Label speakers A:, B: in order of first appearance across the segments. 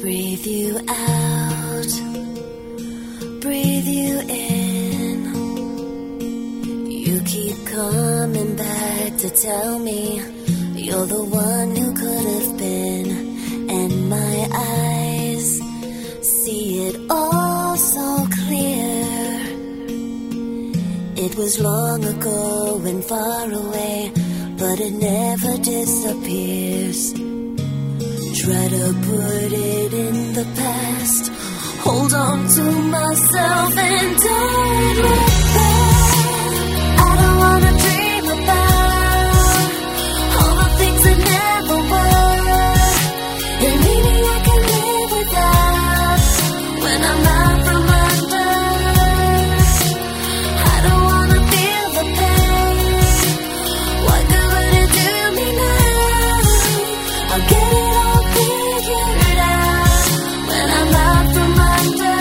A: Breathe you out, breathe you in. You keep coming back to tell me you're the one who could have been, and my eyes see it all so clear. It was long ago and far away, but it never disappears. Try to put it in the past, hold on to myself and don't look back. I don't wanna dream about all the things that never were, and maybe I can live without when I'm out from under. I don't wanna feel the pain. What good would it do me now? I'll get it all figured out when I'm out from under.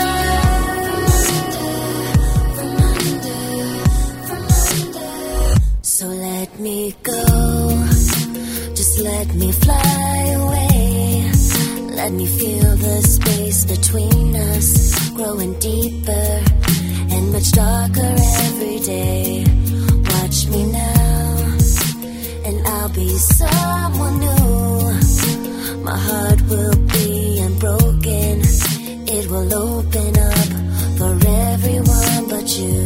A: So let me go, just let me fly away. Let me feel the space between us growing deeper and much darker every day. Watch me now, and I'll be someone new. My heart will be unbroken. It will open up for everyone but you.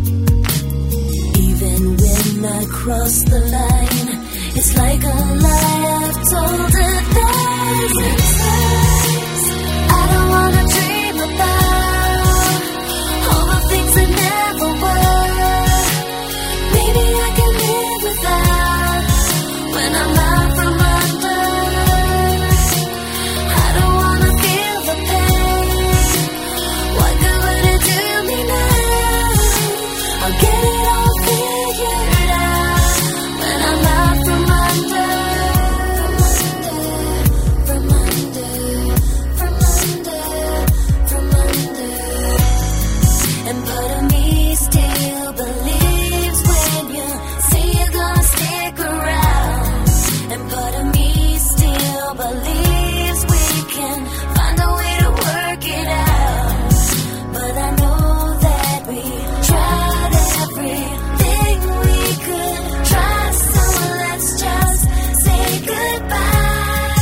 A: Even when I cross the line, it's like a lie I've told 1,000 times. I don't wanna dream about all the things that never were. Maybe I can live without when I'm out from under. I don't wanna feel the pain. What good would it do me now? I'll get it all figured out when I'm out from under. From under. And part of me still believes when you say you're gonna stick around. And part of me still believes we can find a way to work it out. But I know that we tried everything we could try, so let's just say goodbye.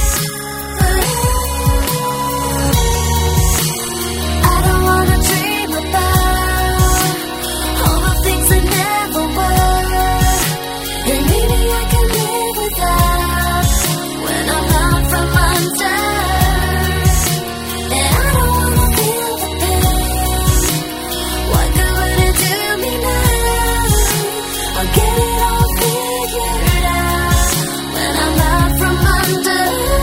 A: I don't wanna dream about all the things that never were, and maybe I can live without when I'm out from under. And I don't wanna feel the pain. What good would it do me now? I'll get it all figured out when I'm out from under.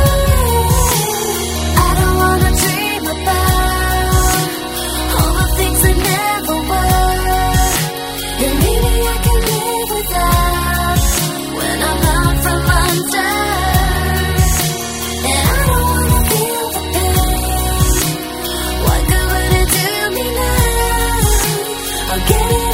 A: I don't wanna dream about all the things that never were, and maybe I can live without when I'm out from under. And I don't wanna feel the pain. What good would it do me now? I'll get it